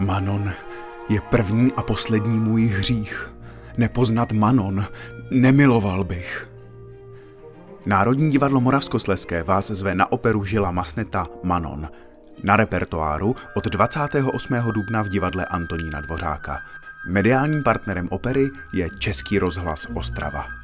Manon je první a poslední můj hřích. Nepoznat Manon, nemiloval bych. Národní divadlo Moravskoslezské vás zve na operu Žila Masneta Manon. Na repertoáru od 28. dubna v divadle Antonína Dvořáka. Mediálním partnerem opery je Český rozhlas Ostrava.